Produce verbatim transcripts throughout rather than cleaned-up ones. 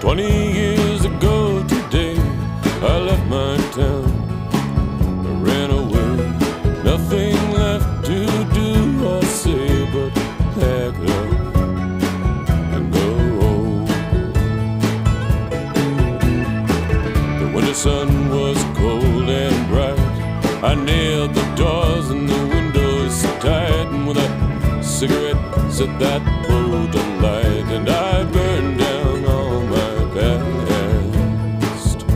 Twenty years ago today, I left my town, I ran away. Nothing left to do or say but pack it up and go home. The winter sun was cold and bright. I nailed the doors and the windows so tight, and with a cigarette set that road alight, and I burned down all my past.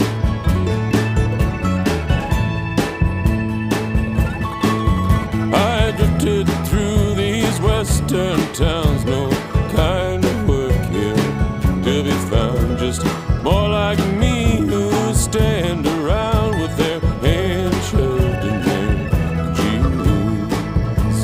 I drifted through these western towns, no kind of work here to be found, just more like me who stand around with their hands shoved in their jeans.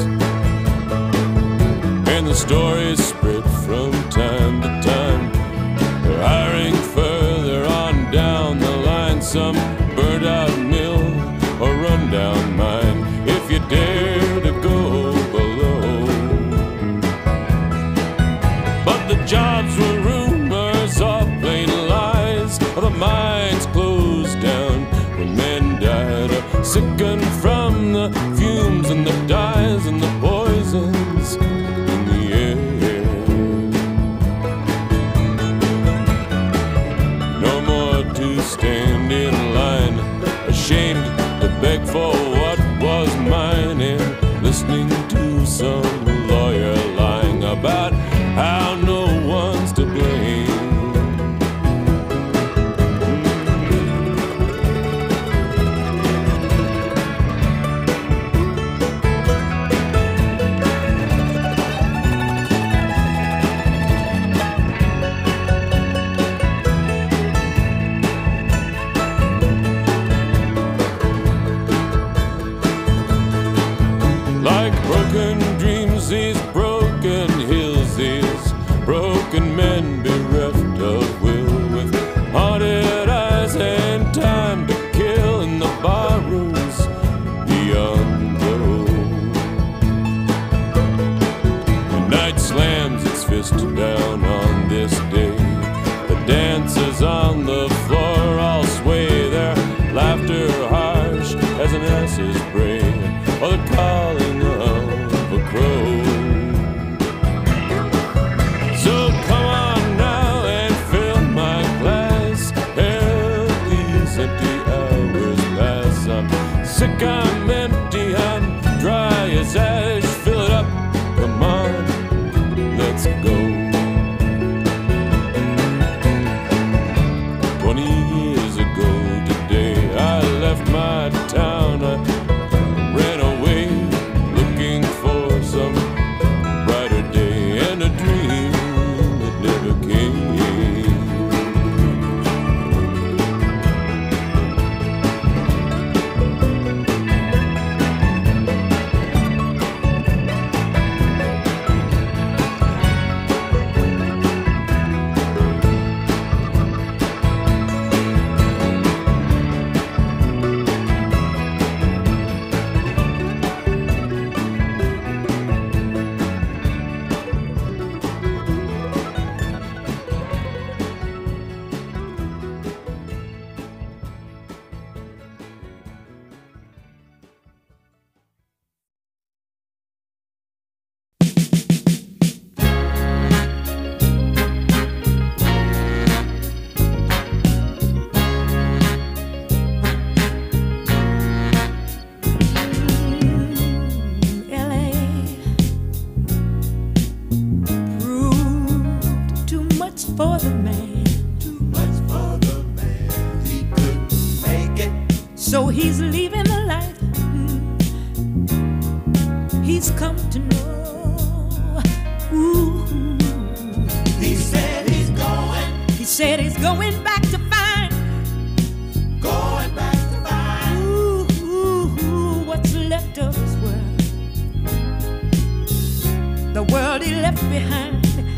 And the stories spread from time to time, they're hiring further on down the line, some burnt out mill or run down mine, if you dare to go below. But the jobs were rumors or plain lies, or the mines closed down when men died, or sickened from the fumes and the dyes and the poisons in the air. No more to stand in line, ashamed to beg for what was mine, and listening to some lawyer lying about how no one's to blame. Like broken dreams, these broken hills, these broken men bereft of will, with haunted eyes and time to kill in the barrooms beyond the road. The night slams its fist down on this day. The dancers on the floor all sway, their laughter harsh as an ass's bray, or the calling of a crow. So come on now and fill my glass, help these empty hours pass. I'm sick, I'm empty, I'm dry as ash. Fill it up, come on, let's go. Twenty years ago today, I left my town, I ran away, looking for some brighter day, and a dream that never came. For the man, too much for the man, he couldn't make it. so he's leaving the life he's come to know. Ooh. He said he's going, He said he's going back to find, going back to find. ooh, ooh, ooh, what's left of his world, the world he left behind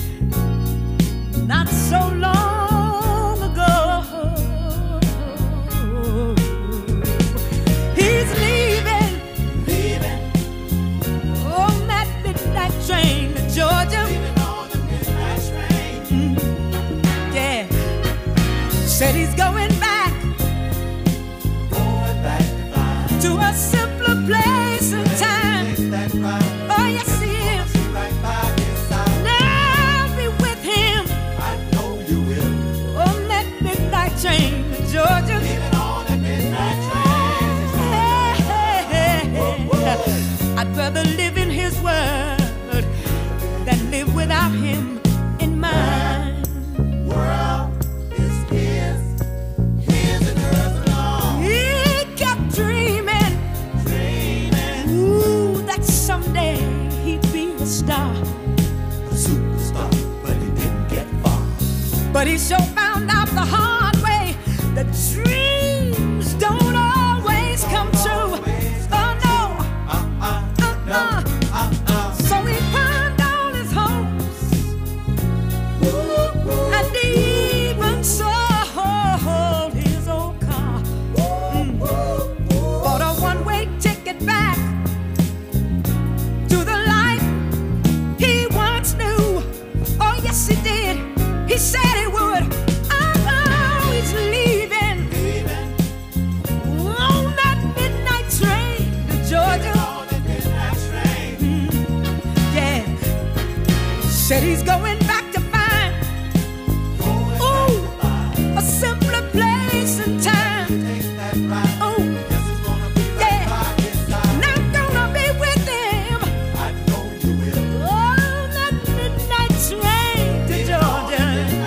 not so long ago. He's leaving, Leaving on that midnight train to Georgia. Leaving on the midnight train. Yeah, Said he's going back, going back to find to a simpler place and time. takes that right. Oh, yes, he is. Right by his side. Now be with him I know you will. on that midnight train to Georgia. Even on that midnight train. I'd rather live in his word than live without him in mine. World is his, his and hers alone. He kept dreaming, Dreaming, ooh, that someday he'd be a star. a superstar, but he didn't get far. But he sure found out the hard way that dreams don't always come true. Oh no, Uh-uh, no, uh-uh. uh-uh. So he pawned all his hopes, and he even sold his old car. Mm. Bought a one-way ticket back to the life he once knew. Oh yes, he did. He said he would. Oh, he's leaving Leaving on that midnight train to Georgia. on that midnight train. Yeah, said he's going back to find, ooh, a simpler place and time. Takes that right. Oh, Guess it's gonna be right yeah, by his side. and I'm gonna be with him I know you will. on that midnight train to Georgia.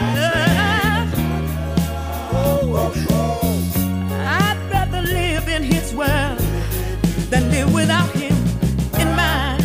I'd rather live in his world than live without him in mine.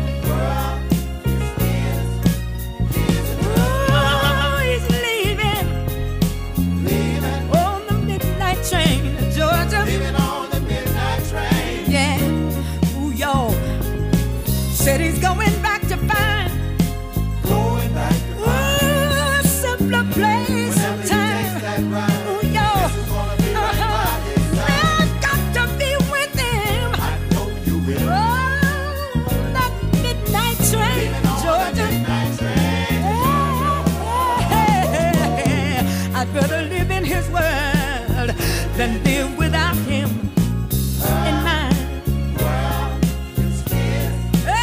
Oh, he's leaving Leaving, on the midnight train to Georgia. leaving on the midnight train. Yeah, ooh, y'all. Said he's going back to find, Going back to ooh, a simpler place whenever and he time. takes that right. Ooh, y'all. Guess it's gonna be right Uh-huh. by his side. I've got to be with him I know you will. on that midnight train Leaving to on the Georgia. midnight train. I'd rather live in his world than live without him in mine. World is his.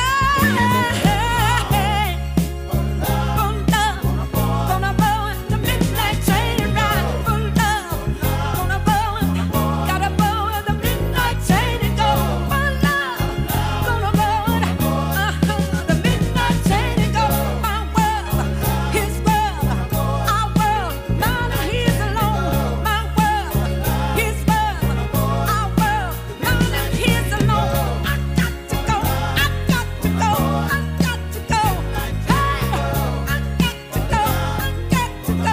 Hey, For love, gonna board, gonna board the midnight train ride for love. Gonna board, gotta board the midnight train and go for love. Gonna board uh-huh, the midnight train and go. My world, his world, our world, mine and his alone. My world, his world, our world, mine and his alone. I got to go, I got to go, I got to go. Hey, I got to go, I got to go.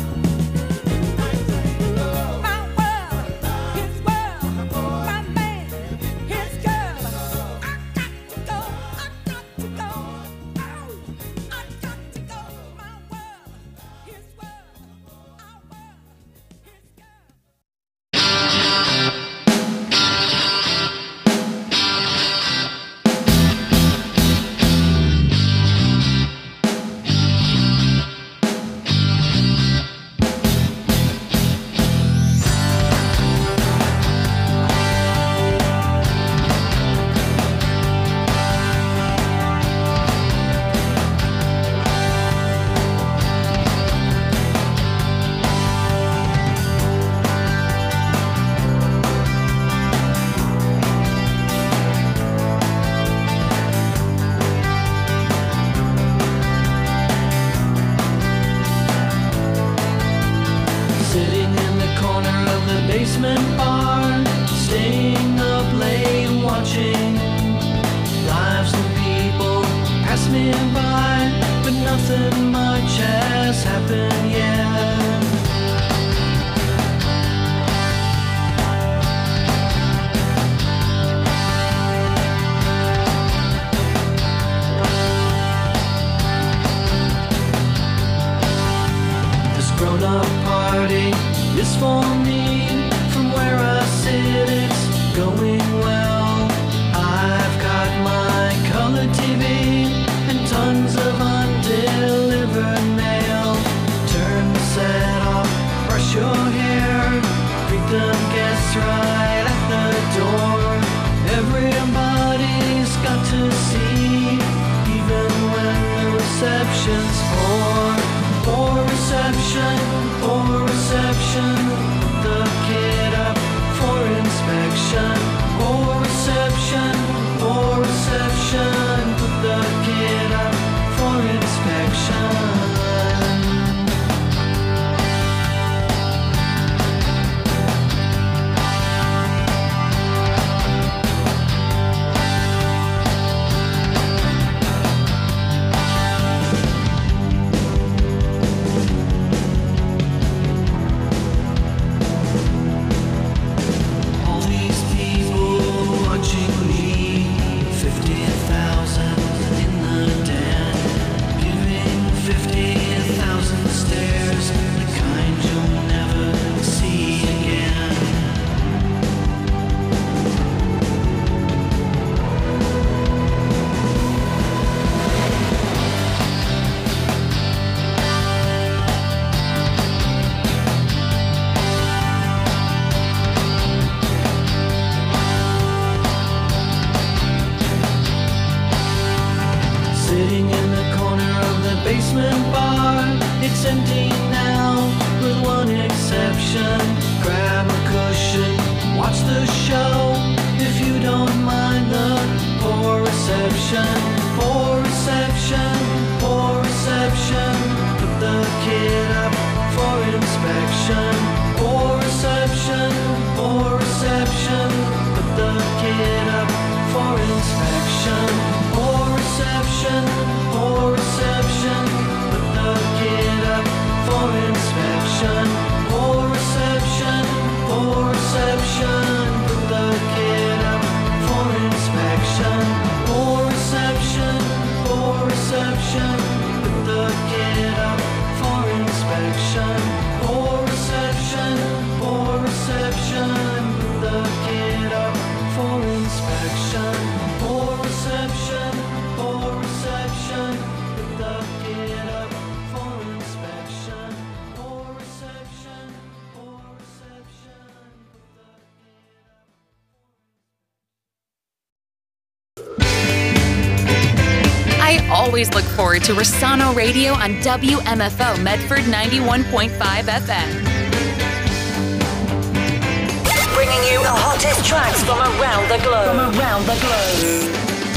My world, his world, my man, his girl. I got to go, I got to go. Oh, I got to go. My world, his world, our world, his girl. Sitting in the corner of the basement bar, staying up late watching lives and people pass me by, but nothing much has happened yet. This grown-up party is for me. From where I sit, it's going well. I've got my color T V and tons of undelivered mail. Turn the set off, brush your hair. reception, for reception. Put the kid up for inspection. For reception, for reception. Put the kid up for inspection. Sitting in the corner of the basement bar, it's empty now, with one exception. Grab a cushion, watch the show, if you don't mind the poor reception. Poor reception, poor reception. Put the kid up for inspection. Poor reception, poor reception. Put the kid up for inspection. Poor reception, poor reception. Put the kid up for inspection. Poor reception, poor reception. Put the kid up for inspection. Poor reception, poor reception. Put the kid up for inspection. Poor reception, poor reception. Put the kid up for inspection. Poor reception, poor reception. Put the kid up for inspection. Poor reception, poor reception. Put the I always look forward to Rossano Radio on W M F O Medford ninety-one point five F M. Bringing you the hottest tracks from around the globe. From around the globe.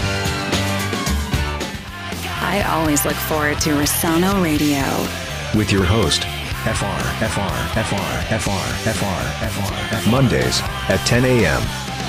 I always look forward to Rossano Radio. With your host, F R, F R, F R, F R, F R, F R, F R. Mondays at ten a.m.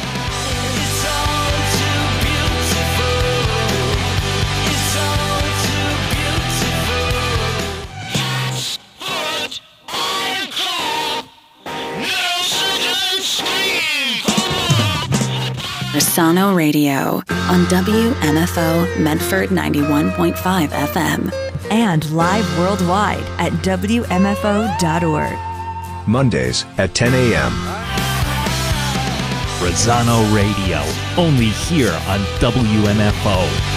Rossano Radio on W M F O Medford ninety-one point five F M. And live worldwide at W M F O dot org. Mondays at ten a.m. Rossano Radio, only here on W M F O.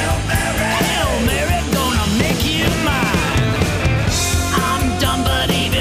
Hail Mary, gonna make you mine. I'm done, but even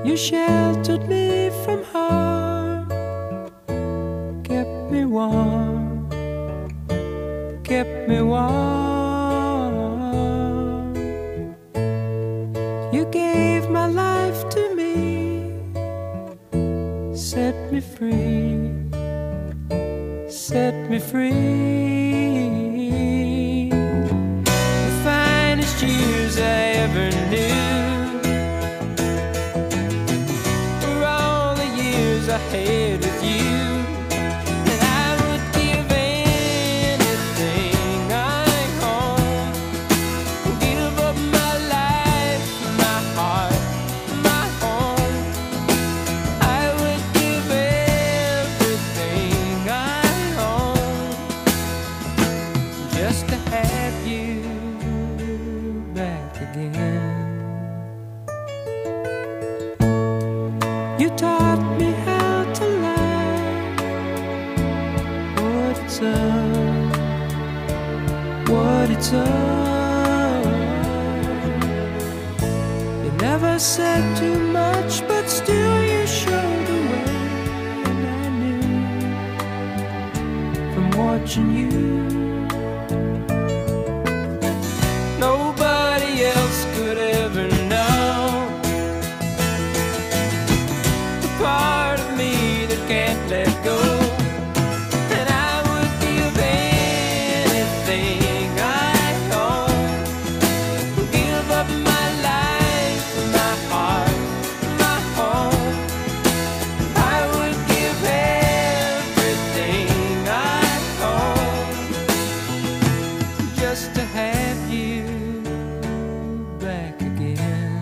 You sheltered me from harm, kept me warm, kept me warm. You gave my life to me, set me free, set me free. The finest years I ever knew were all the years I had with you. And I would give anything I own, give up my life, my heart, my home. I would give everything I own just to have you back again. You taught me how to laugh, what it's up, what it's up. You never said too much, but still you showed the way. And I knew from watching you, nobody else could ever know the part of me that can't let go. And I would give anything I own, give up my life, my heart, my home. I would give everything I own just to have you back again.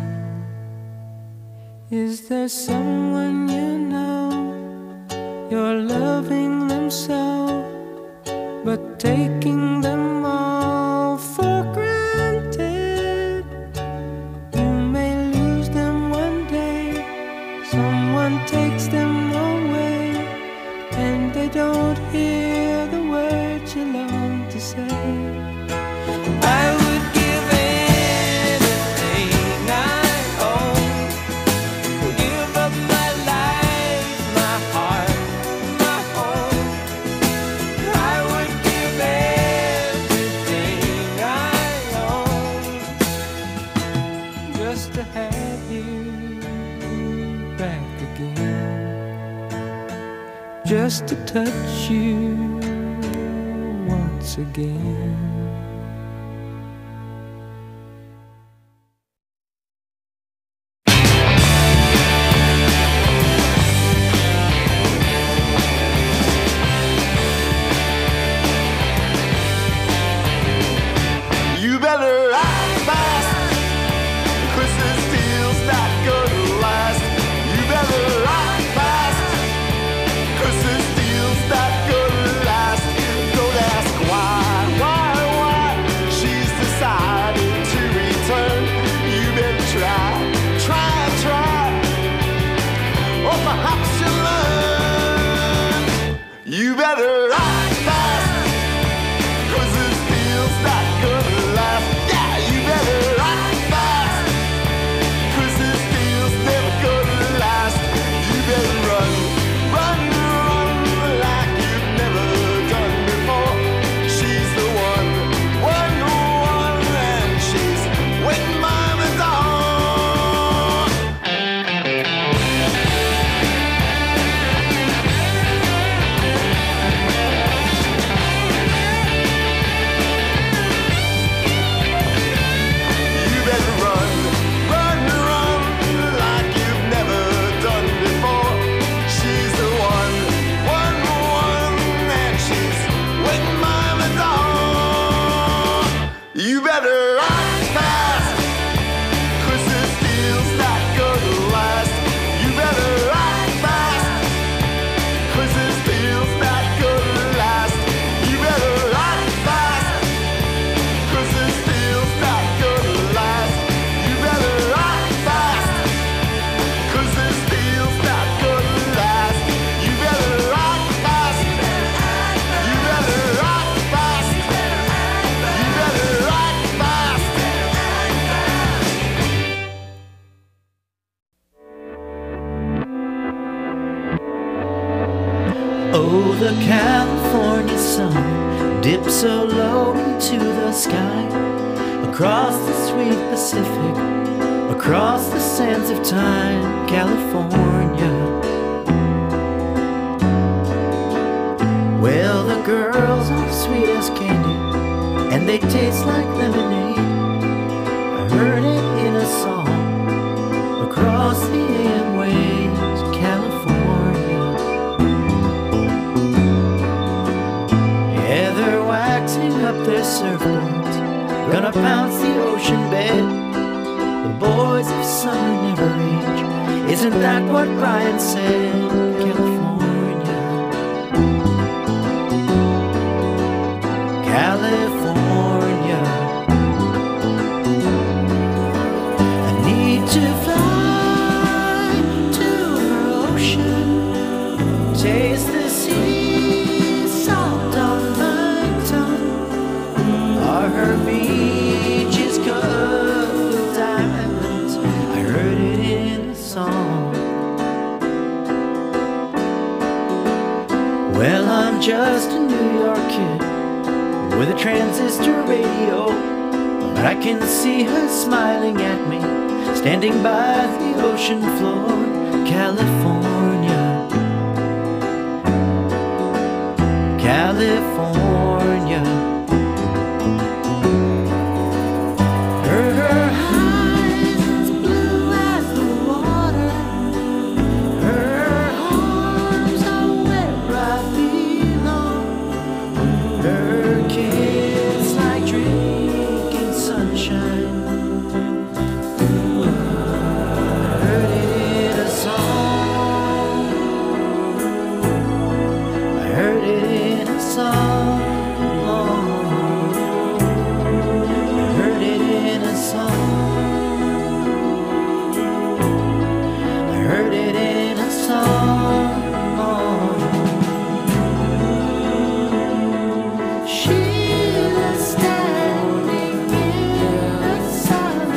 Is there someone you know, you're loving them so, but taking them all for granted? You may lose them one day, someone takes them away, and they don't hear the words you long to say. I would give anything I own, give up my life, my heart, my home. I would give everything I own just to have you back again, just to touch you once again. You better act fast, 'cause this deal's not gonna last. You better act fast, 'cause this deal's not gonna last. Don't ask why, why, why. Oh, the California sun dips so low into the sky, across the sweet Pacific, across the sands of time, California. Well, the girls are sweet as candy, and they taste like lemonade. I heard it in a song across the A M waves, California. Yeah, they're waxing up their surfboards, gonna pounce the ocean bed. The boys of summer never age, isn't that what Brian said? California, California. I need to fly to her ocean, taste the sea salt on my tongue. Are her beaches covered with diamonds? I heard it in the song. Well, I'm just a New York kid with a transistor radio, but I can see her smiling at me, standing by the ocean floor, California, California. Her, her eyes as blue as the water, her arms are where I belong, her kiss like drinking sunshine. I heard it in a song, I heard it in a song, I heard it in a song, I heard it in a song. She was standing in the sun.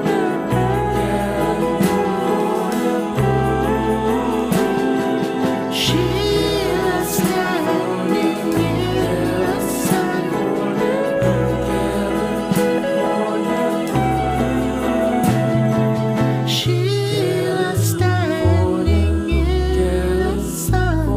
She was standing in the sun. She was standing in the sun.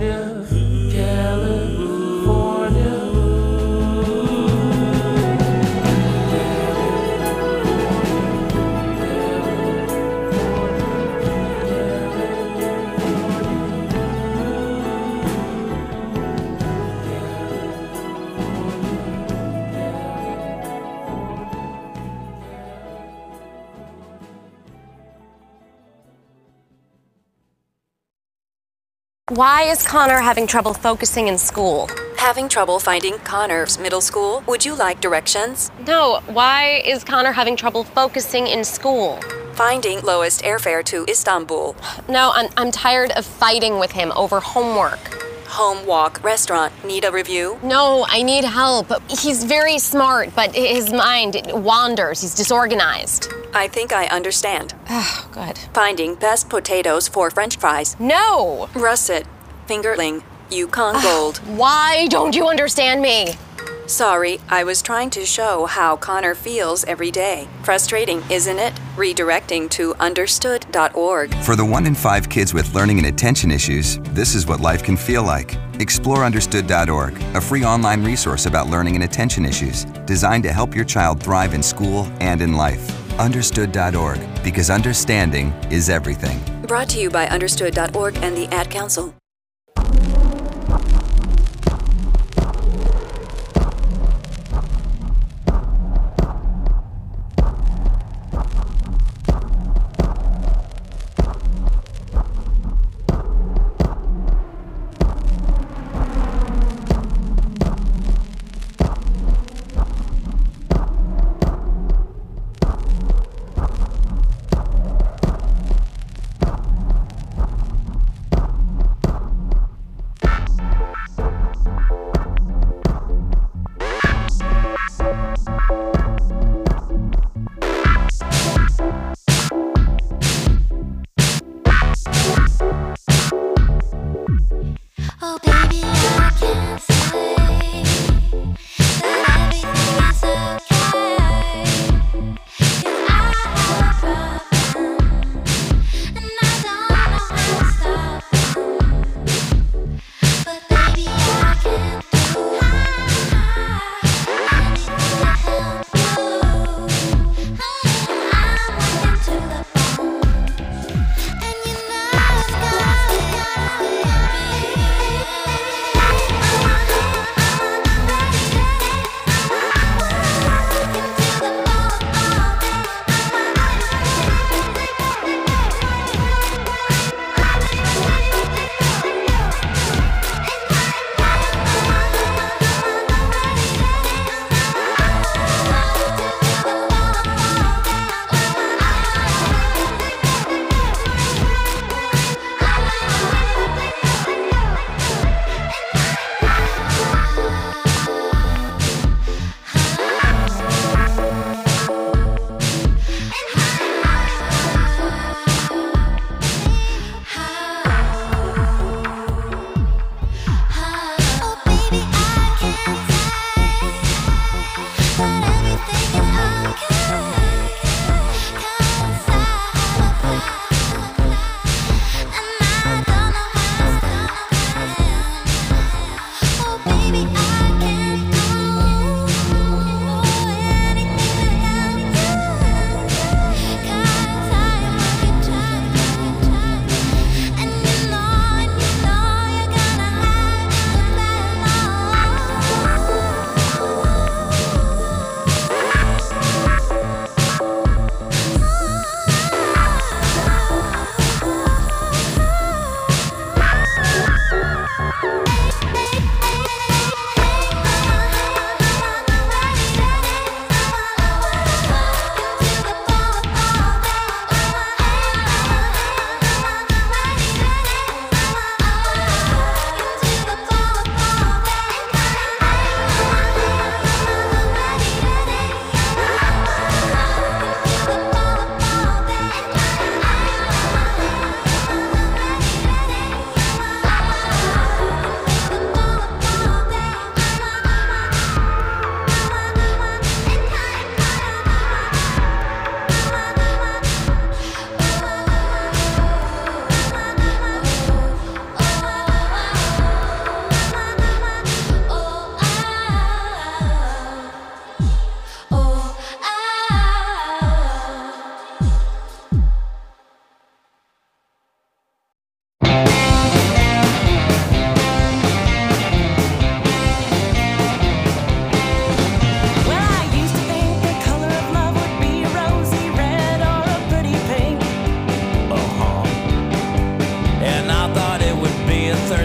Why is Connor having trouble focusing in school? Having trouble finding Connor's middle school? Would you like directions? No, why is Connor having trouble focusing in school? Finding lowest airfare to Istanbul. No, I'm, I'm tired of fighting with him over homework. Home walk restaurant. Need a review? No, I need help. He's very smart, but his mind wanders. He's disorganized. I think I understand. Oh, good. Finding best potatoes for French fries. No! Russet. Fingerling. Yukon Gold. Why don't you understand me? Sorry, I was trying to show how Connor feels every day. Frustrating, isn't it? Redirecting to understood dot org. For the one in five kids with learning and attention issues, this is what life can feel like. Explore understood dot org, a free online resource about learning and attention issues, designed to help your child thrive in school and in life. understood dot org, because understanding is everything. Brought to you by understood dot org and the Ad Council.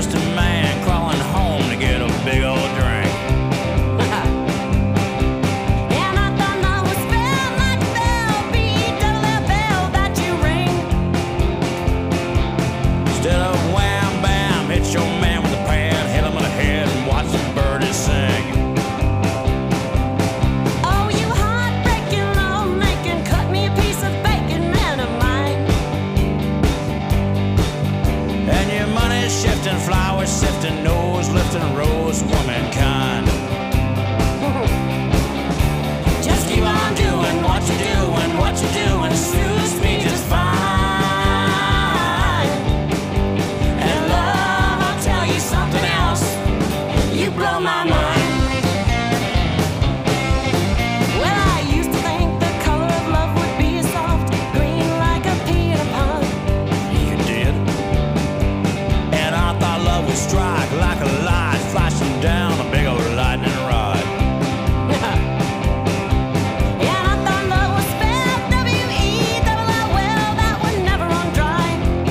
just a man crawling home to get a big old drink. And I thought love was fair, like the bell, be double that bell that you ring. Instead of wham bam, hit your man with a pad, hit him in the head and watch the birdies sing. Oh, you heartbreaking, love-making, cut me a piece of bacon, man of mine. And your money's shifting, flowers sifting, nose lifting, rose womankind. Just keep on doing what you do, and what you do, and suits me just fine. And love, I'll tell you something else, you blow my mind. Well, I used to think the color of love would be a soft green like a pea in a pond. You did. And I thought love would strike like a light flashing down a big old lightning rod. And I thought love was spelled W E double L, well, that would never run dry.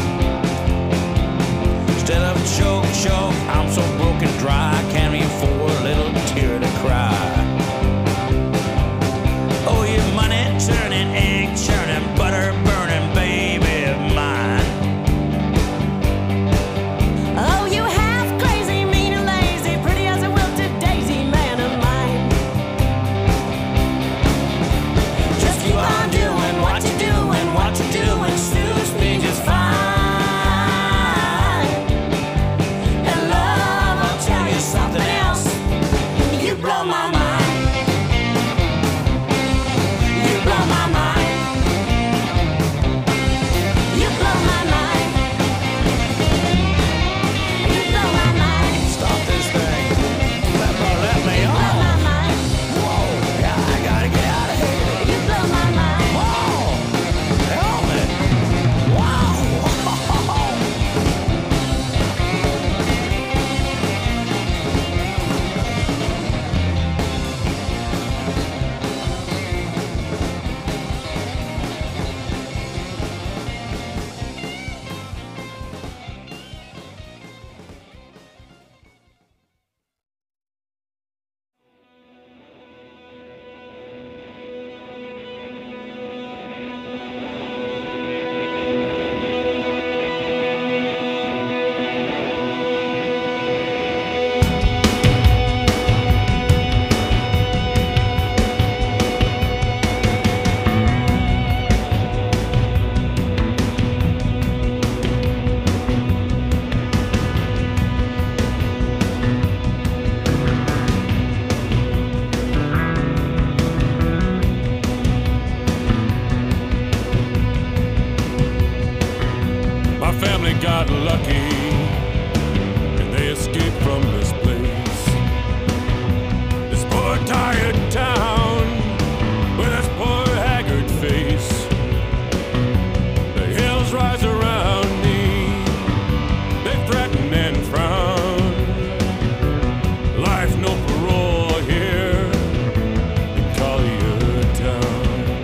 Instead of choke, choke, I'm so broken dry, I can't even afford a little tear to cry. Oh, your money turning, ink churning, butter burning, baby of mine. Oh, you half crazy, mean and lazy, pretty as a wilted daisy, man of mine. Just keep on doing what you do, and what you do, and suits me just fine. And love, I'll tell you something else, you blow my mind. You blow my mind. You blow my mind. You blow my mind. Stop this thing. Let, let me You blow on. my mind. Whoa, yeah, I gotta get out of here. You blow my mind. Whoa, help me. Wow. My family got lucky and they escaped from this place. This poor tired town with its poor haggard face. The hills rise around me, they threaten and frown. Life no parole here in Collier Town.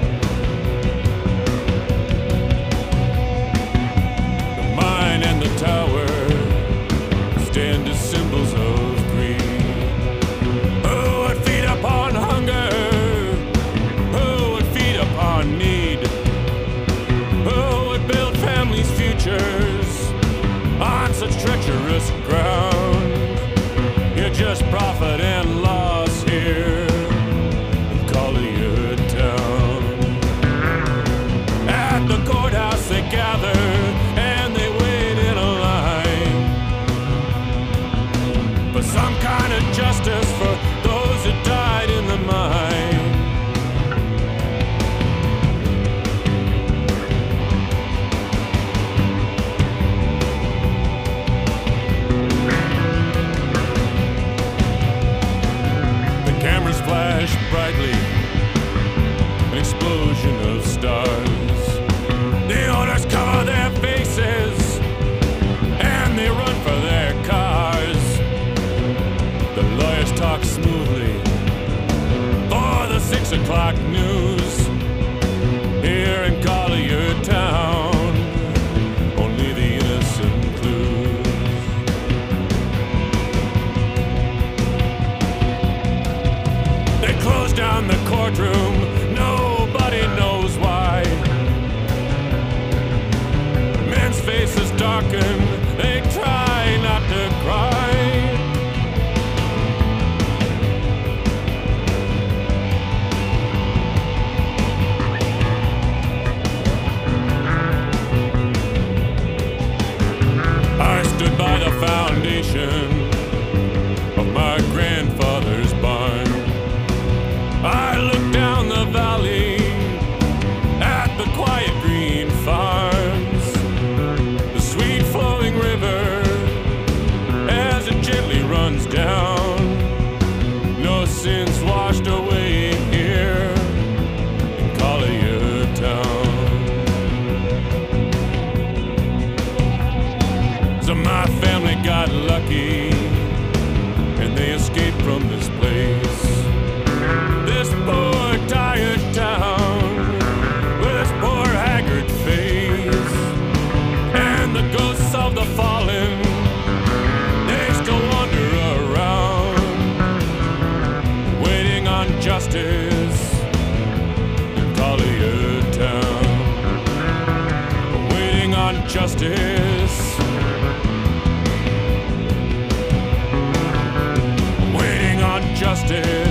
The mine and the tower stand as symbols of greed. Who would feed upon hunger? Who would feed upon need? Who would build families' futures on such treacherous ground? You're just profit and loss here in Collier Town. At the courthouse they gather and they wait in a line for some kind of justice for those who died in the mine. The cameras flash brightly, an explosion of stars. The owners cover their faces and they run for their cars. The lawyers talk smoothly for the six o'clock news. Here in Collier Town, only the innocent clues. foundation of my grandfather's barn. I look down the valley at the quiet green farms, the sweet flowing river as it gently runs down. No sins washed away here in Collier Town. So my family got lucky and they escaped from this place. This poor tired town with its poor haggard face, and the ghosts of the fallen, they still wander around, waiting on justice in Collier Town, waiting on justice, waiting on justice.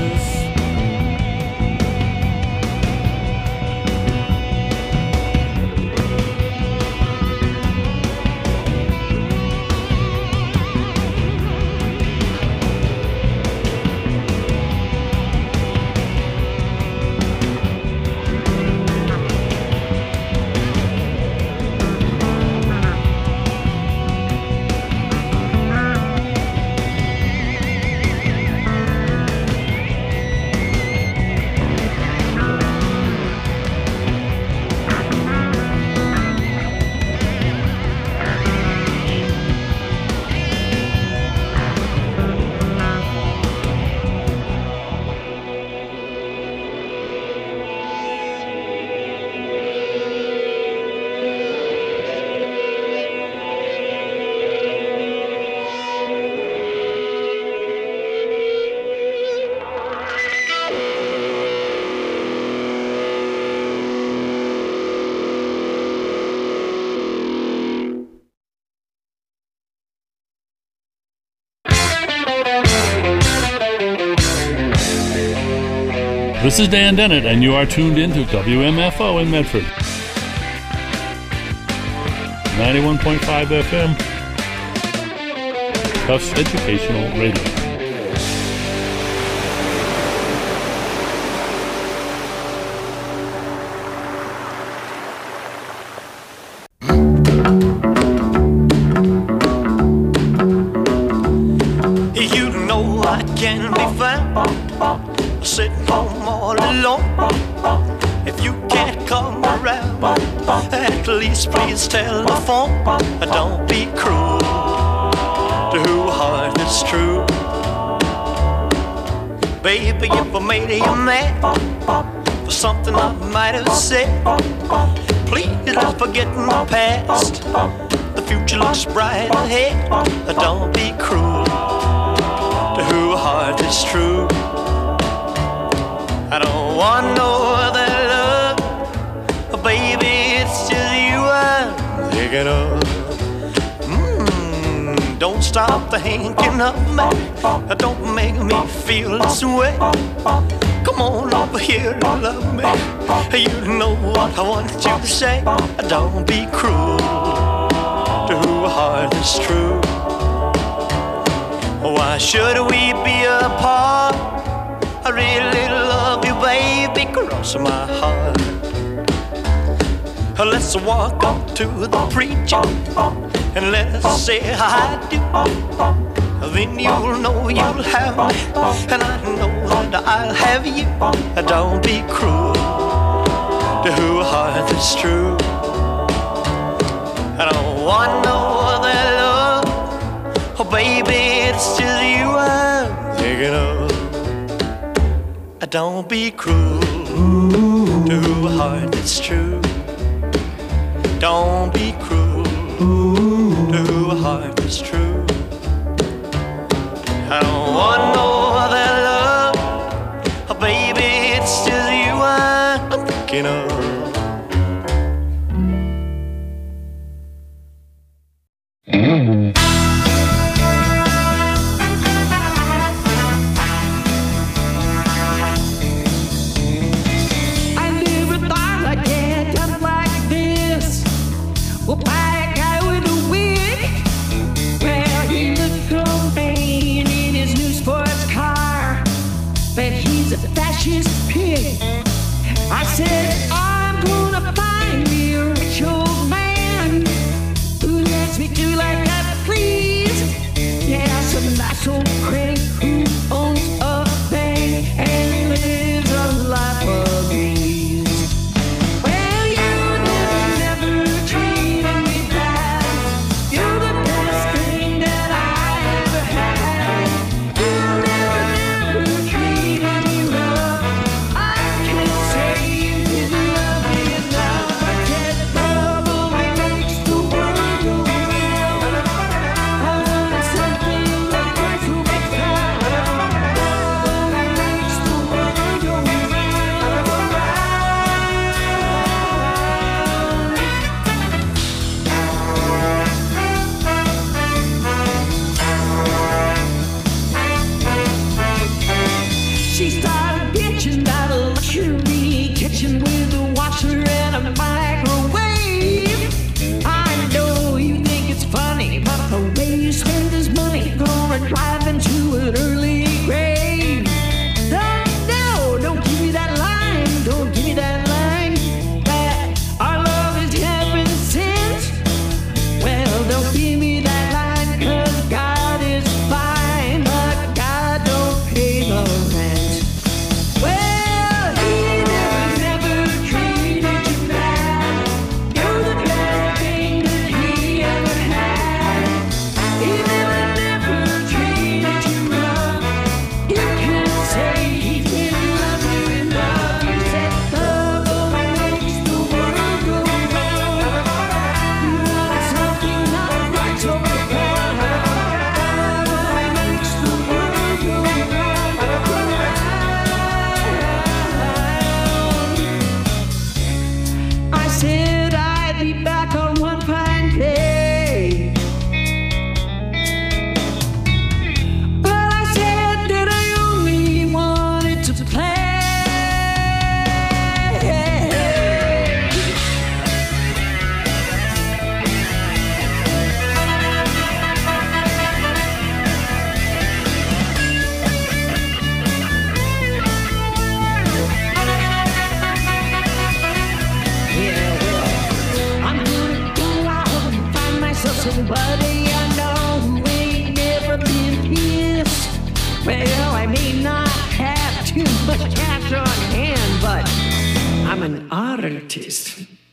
This is Dan Dennett, and you are tuned in to W M F O in Medford. ninety-one point five F M. Tufts Educational Radio. You know I can be found sitting home all alone. If you can't come around, at least please telephone. Don't be cruel to who heart is true. Baby, if I made you mad for something I might have said, please don't forget my past. The future looks bright ahead. Don't be cruel to who heart is true. I don't want no other love, baby, it's just you I'm thinking of. Mm, don't stop thinking of me, don't make me feel this way. Come on over here and love me, you know what I want you to say. Don't be cruel to who heart is true. Why should we be apart? I really love you, baby, cross my heart. Let's walk up to the preacher and let's say I do. Then you'll know you'll have me, and I know that I'll have you. Don't be cruel to who heart is true. I don't want no other love, oh baby, it's just you I'm thinking of. Don't be cruel to a heart that's true. Don't be cruel to a heart that's true. I don't want no other love, oh, baby, it's just you I'm thinking of. Well, by a guy with a wig, well, he speak to you like that, please. Yeah, some nice old crank who owns a bank and lives a life of ease. Well, you never, never treated me bad. You're the best thing that I ever had. You never, never treated me rough. I can't say you didn't love me enough. I can't love only makes the world go round. I want something like that to be found. Love only makes the world go round. She started bitching about a luxury kitchen with a washer and a microwave. I know you think it's funny, but the way you spend his money gonna drive into an early grave. No, no, don't give me that line, don't give me that line. That our love is heaven sent. Well, don't give me that line, 'cause God is fine, but God don't pay the rent. Well, he never, never treated you bad. You're the best thing that he ever had. He never, never treated you rough. You can't say he didn't love you enough. You said love only makes the world go round. You wanted something not right, so profound. Love only makes the world go round, go round. I said I'd be back on one fine day, but I said that I only wanted to play. Yeah, well, I'm gonna go out and find myself somebody I know who ain't never been kissed. Well, I may not have too much cash on hand, but I'm an artist.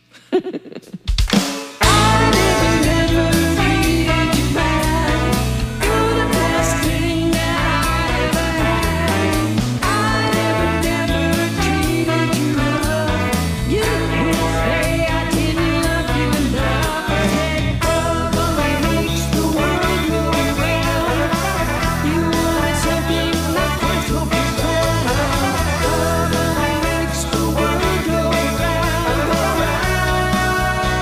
I never, never treated you bad. You're the best thing that I ever had. I never, never treated you rough. You can't say I didn't love you enough. I said love only makes the world go round. You wanted something not quite so profound. Love only makes the world go round, go round.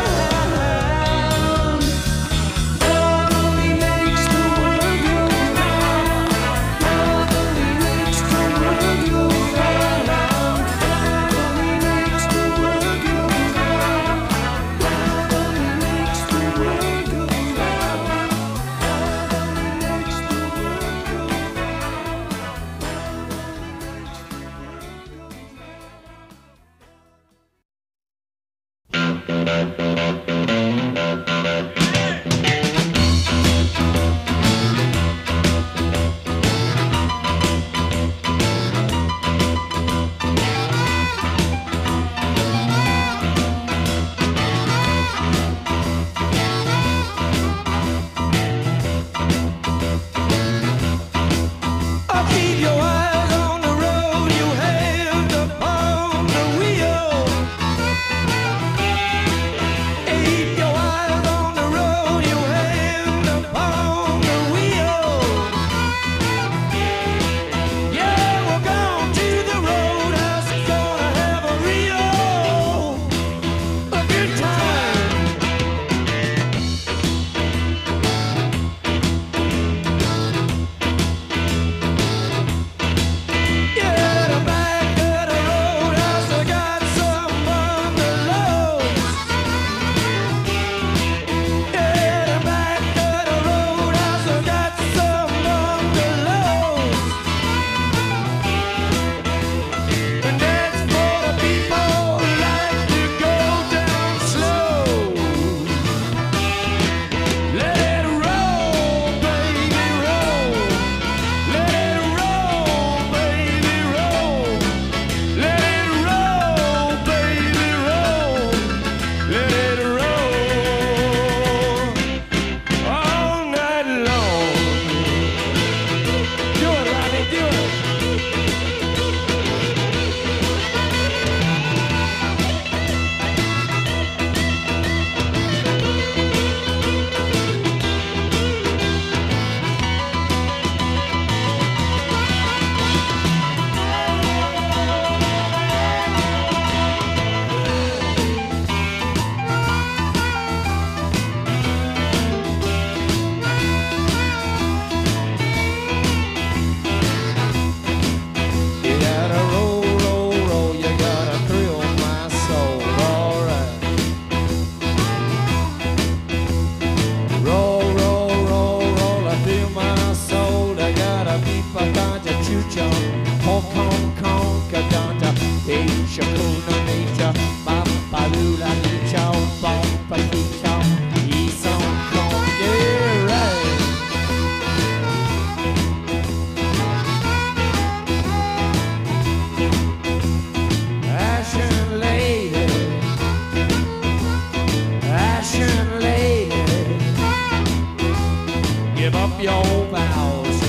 your vows.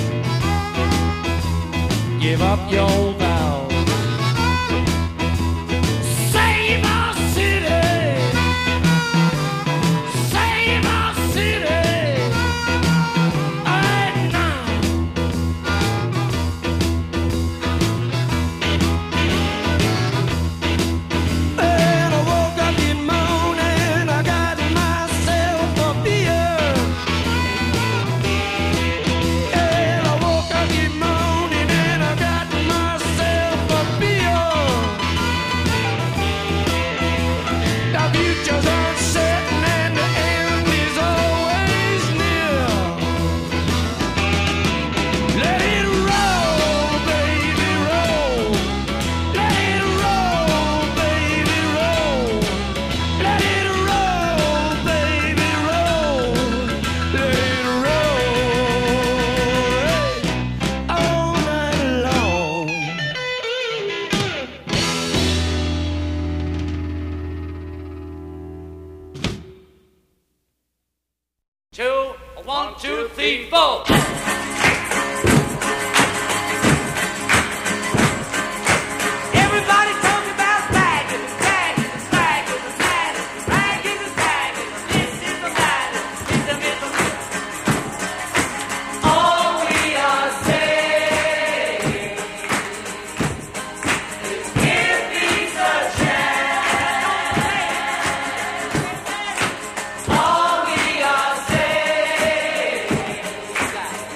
Give up your vows. Save our city. Save our city. Right now. And I woke up this morning, I got myself a beer. And I woke up this morning and I got myself a beer. The future's uncertain and the end is always near. Let it roll, baby, roll. Let it roll, baby, roll. Let it roll, baby, roll. Let it roll all night long. Two, one, two, three, four. Everybody talk about bagging, bagging, bagging, bagging, bagging, bagging. This is the matter, it's the middle. All we are saying is give peace a chance. All we are saying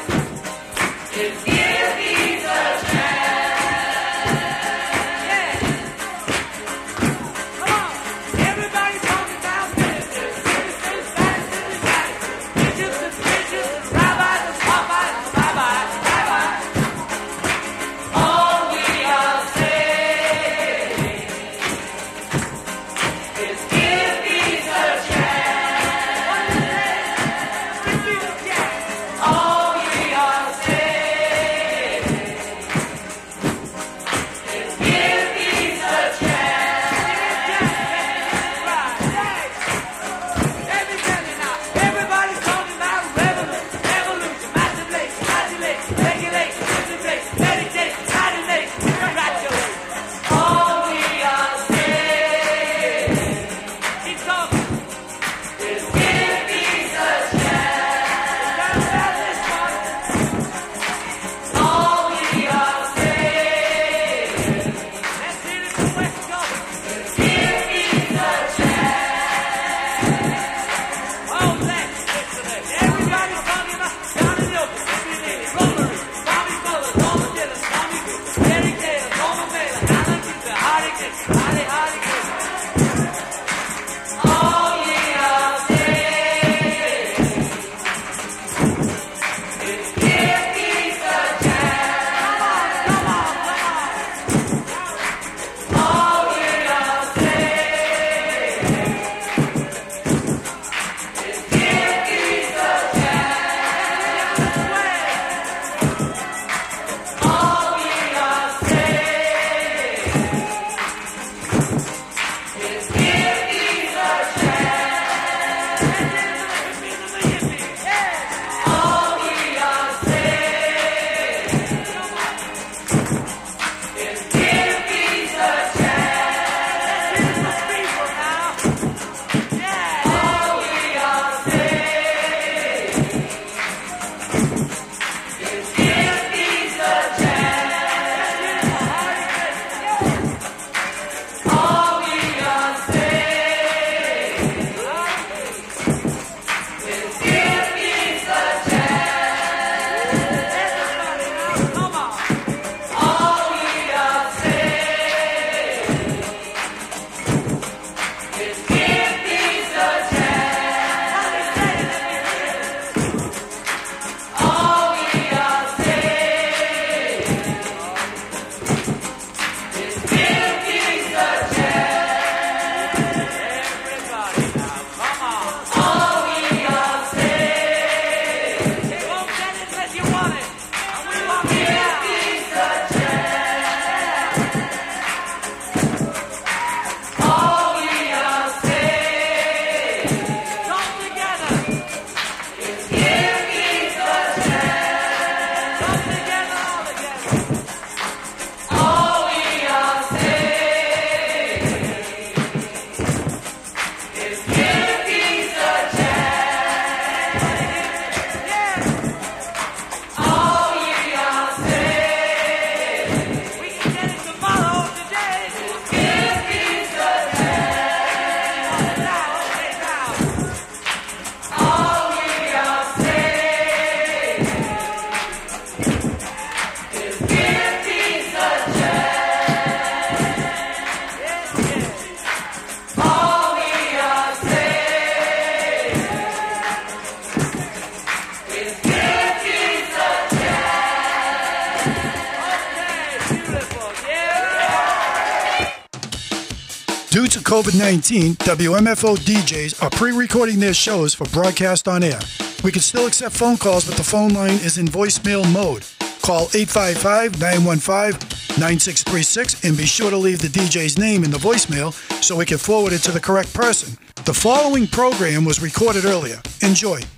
COVID nineteen, W M F O D Js are pre-recording their shows for broadcast on air. We can still accept phone calls, but the phone line is in voicemail mode. Call eight five five, nine one five, nine six three six and be sure to leave the D J's name in the voicemail so we can forward it to the correct person. The following program was recorded earlier. Enjoy.